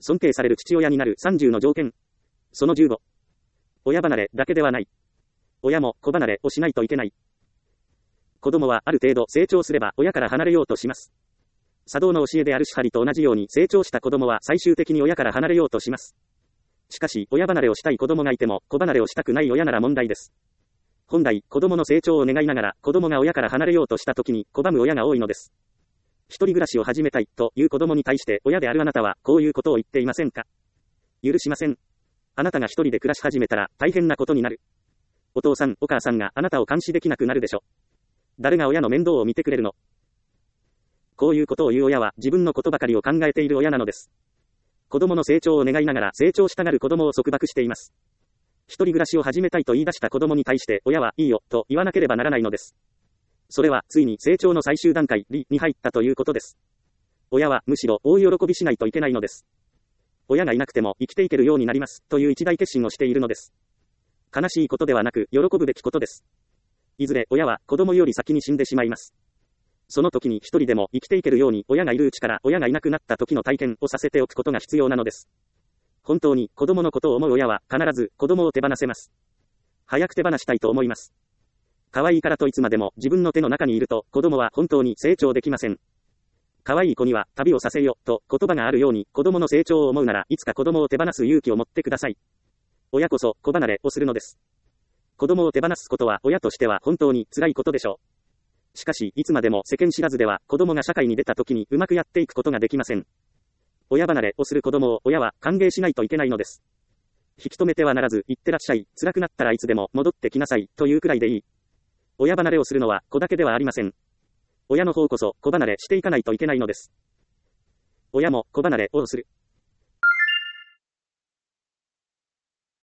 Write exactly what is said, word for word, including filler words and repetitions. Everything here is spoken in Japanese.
尊敬される父親になるさんじゅうの条件。そのじゅうご。親離れだけではない。親も子離れをしないといけない。子供はある程度成長すれば親から離れようとします。茶道の教えである師張と同じように成長した子供は最終的に親から離れようとします。しかし、親離れをしたい子供がいても、子離れをしたくない親なら問題です。本来、子供の成長を願いながら、子供が親から離れようとした時に、拒む親が多いのです。一人暮らしを始めたい、という子供に対して、親であるあなたは、こういうことを言っていませんか？許しません。あなたが一人で暮らし始めたら、大変なことになる。お父さん、お母さんがあなたを監視できなくなるでしょ。誰が親の面倒を見てくれるの？こういうことを言う親は、自分のことばかりを考えている親なのです。子供の成長を願いながら成長したがる子供を束縛しています。一人暮らしを始めたいと言い出した子供に対して親はいいよと言わなければならないのです。それはついに成長の最終段階に入ったということです。親はむしろ大喜びしないといけないのです。親がいなくても生きていけるようになりますという一大決心をしているのです。悲しいことではなく喜ぶべきことです。いずれ親は子供より先に死んでしまいます。その時に一人でも生きていけるように親がいるうちから親がいなくなった時の体験をさせておくことが必要なのです。本当に子供のことを思う親は必ず子供を手放せます。早く手放したいと思います。可愛いからといつまでも自分の手の中にいると子供は本当に成長できません。可愛い子には旅をさせよと言葉があるように子供の成長を思うならいつか子供を手放す勇気を持ってください。親こそ子離れをするのです。子供を手放すことは親としては本当に辛いことでしょう。しかし、いつまでも世間知らずでは子供が社会に出た時にうまくやっていくことができません。親離れをする子供を親は歓迎しないといけないのです。引き止めてはならず、行ってらっしゃい、辛くなったらいつでも戻ってきなさい、というくらいでいい。親離れをするのは子だけではありません。親の方こそ子離れしていかないといけないのです。親も子離れをする。